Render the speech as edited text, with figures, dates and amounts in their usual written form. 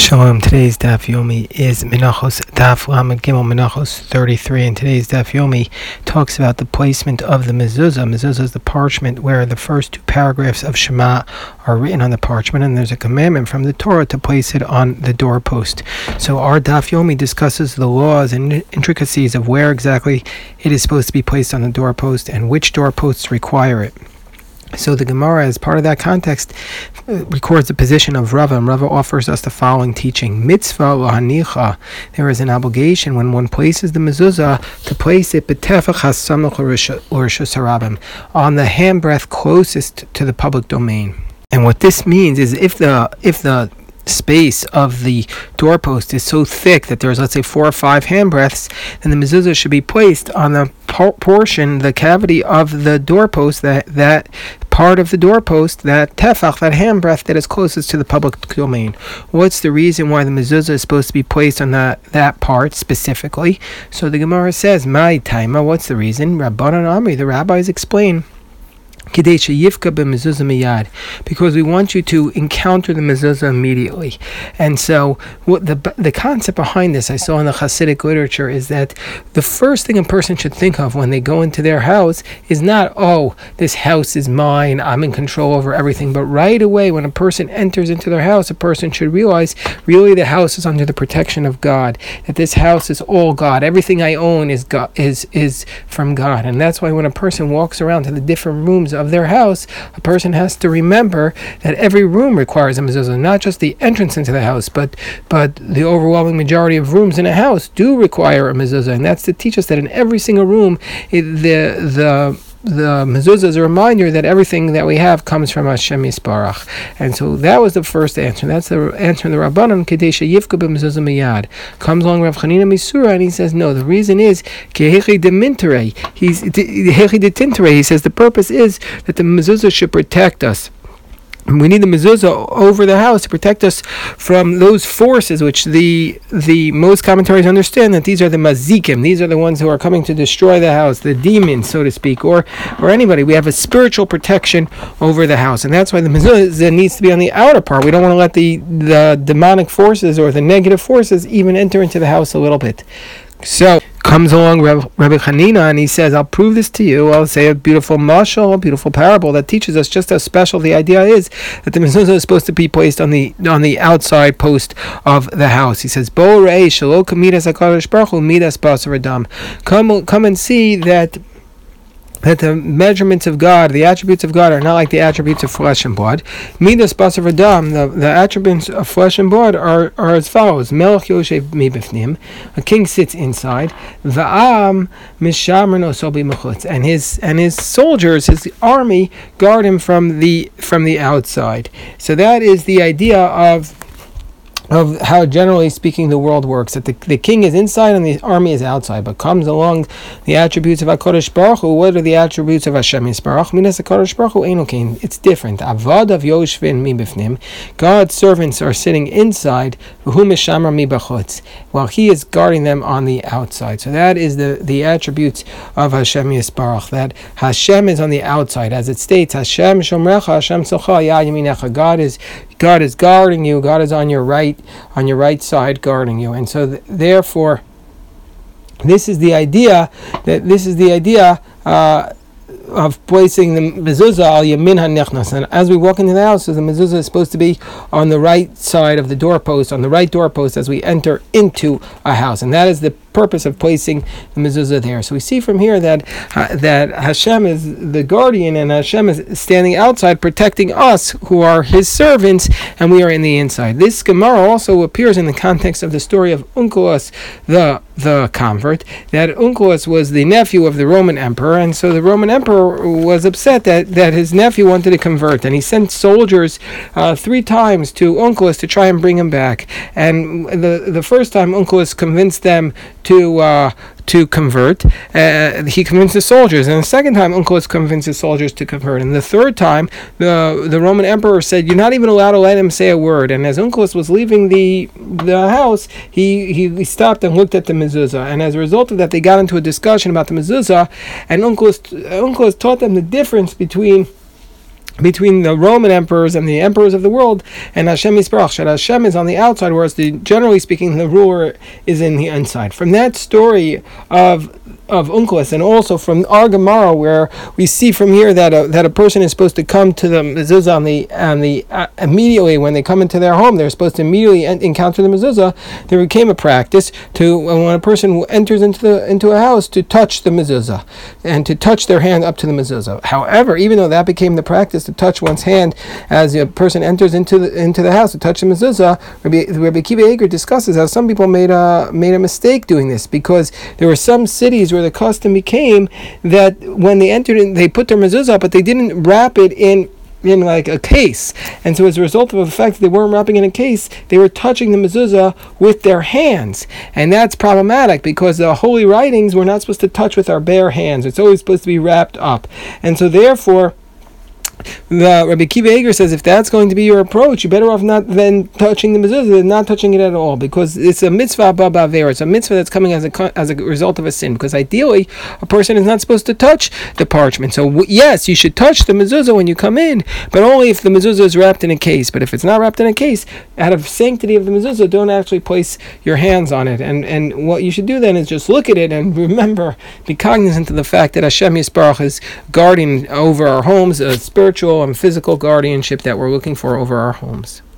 Shalom. Today's Daf Yomi is Menachos Daf Lamed Gimel Menachos 33, and today's Daf Yomi talks about the placement of the mezuzah. Mezuzah is the parchment where the first two paragraphs of Shema are written on the parchment, and there's a commandment from the Torah to place it on the doorpost. So our Daf Yomi discusses the laws and intricacies of where exactly it is supposed to be placed on the doorpost and which doorposts require it. So the Gemara, as part of that context, records the position of Rava, and Rava offers us the following teaching. Mitzvah lahanicha, there is an obligation when one places the mezuzah to place it betefach hasamach l'reshus harabim, on the handbreadth closest to the public domain. And what this means is if the space of the doorpost is so thick that there's, let's say, 4 or 5 handbreadths, then the mezuzah should be placed on the portion, the cavity of the doorpost, that part of the doorpost, that tefach, that handbreadth that is closest to the public domain. What's the reason why the mezuzah is supposed to be placed on that part specifically? So the Gemara says, "My taima." What's the reason? Rabbanan Amri, the rabbis explain. Because we want you to encounter the mezuzah immediately. And so what the concept behind this I saw in the Hasidic literature is that the first thing a person should think of when they go into their house is not, oh, this house is mine, I'm in control over everything, but right away when a person enters into their house, a person should realize really the house is under the protection of God, that this house is all God, everything I own is God, is from God. And that's why when a person walks around to the different rooms of their house, a person has to remember that every room requires a mezuzah, not just the entrance into the house, but the overwhelming majority of rooms in a house do require a mezuzah, and that's to teach us that in every single room, the mezuzah is a reminder that everything that we have comes from Hashem Yisbarach. And so that was the first answer. That's the answer in the Rabbanan, Kadesha Yifka b'mezuzah miyad. Comes along Rav Chanina Misura and he says, no, the reason is Kehechi de Mintere. He says the purpose is that the mezuzah should protect us. We need the mezuzah over the house to protect us from those forces, which the most commentaries understand that these are the mazikim. These are the ones who are coming to destroy the house, the demons, so to speak, or anybody. We have a spiritual protection over the house, and that's why the mezuzah needs to be on the outer part. We don't want to let the demonic forces or the negative forces even enter into the house a little bit. So comes along Rabbi Chanina and he says, I'll prove this to you. I'll say a beautiful mashal, a beautiful parable that teaches us just how special the idea is that the mezuzah is supposed to be placed on the outside post of the house. He says, Bo re'ei shelo kamidas HaKadosh Baruch Hu midas basar v'dam. Come and see that the measurements of God, the attributes of God, are not like the attributes of flesh and blood. Midas basar v'dam, the attributes of flesh and blood are as follows. Melech yoshev mibifnim, a king sits inside. Va'am mishamar nosol b'mechutz, and his soldiers, his army, guard him from the outside. So that is the idea of how, generally speaking, the world works, that the king is inside and the army is outside. But comes along the attributes of HaKadosh Baruch Hu. What are the attributes of Hashem Yisbarach? Minas HaKadosh Baruch Hu Eino Kain. It's different. Avad of Yoshvin mi bifnim. God's servants are sitting inside, V'hu mishamar mi b'chutz, while He is guarding them on the outside. So that is the attributes of Hashem Yisbarach, that Hashem is on the outside. As it states, Hashem shomrecha, Hashem socha yad yaminecha. God is guarding you. God is on your right side guarding you. And so therefore, this is the idea of placing the mezuzah al yamin hanechnas. And as we walk into the house, so the mezuzah is supposed to be on the right side of the doorpost, on the right doorpost as we enter into a house. And that is the purpose of placing the mezuzah there. So we see from here that Hashem is the guardian and Hashem is standing outside protecting us who are His servants, and we are in the inside. This Gemara also appears in the context of the story of Onkelos the convert, that Onkelos was the nephew of the Roman emperor, and so the Roman emperor was upset that his nephew wanted to convert, and he sent soldiers 3 times to Onkelos to try and bring him back. And the first time Onkelos convinced them to convert, he convinced the soldiers, and the second time Onkelos convinced the soldiers to convert, and the third time the Roman emperor said, you're not even allowed to let him say a word. And as Onkelos was leaving the house, he stopped and looked at the mezuzah, and as a result of that they got into a discussion about the mezuzah, and Onkelos taught them the difference between between the Roman emperors and the emperors of the world, and Hashem Yisparach, that Hashem is on the outside, whereas generally speaking, the ruler is in the inside. From that story of Onkelos, and also from our Gemara, where we see from here that a person is supposed to come to the mezuzah immediately when they come into their home. They're supposed to immediately encounter the mezuzah. There became a practice to, when a person enters into a house, to touch the mezuzah and to touch their hand up to the mezuzah. However, even though that became the practice to touch one's hand as a person enters into the house to touch the mezuzah, Rabbi Akiva Eiger discusses how some people made a mistake doing this, because there were some cities where the custom became that when they entered in, they put their mezuzah up, but they didn't wrap it in like a case, and so as a result of the fact that they weren't wrapping in a case, they were touching the mezuzah with their hands, and that's problematic because the holy writings we're not supposed to touch with our bare hands. It's always supposed to be wrapped up, and so therefore Rabbi Akiva Eiger says if that's going to be your approach, you're better off not than touching the mezuzah than not touching it at all, because it's a mitzvah ba'aver. It's a mitzvah that's coming as a result of a sin, because ideally a person is not supposed to touch the parchment. So yes, you should touch the mezuzah when you come in, but only if the mezuzah is wrapped in a case. But if it's not wrapped in a case, out of sanctity of the mezuzah, don't actually place your hands on it. And what you should do then is just look at it and remember, be cognizant of the fact that Hashem Yisparach is guarding over our homes, spiritual and physical guardianship that we're looking for over our homes.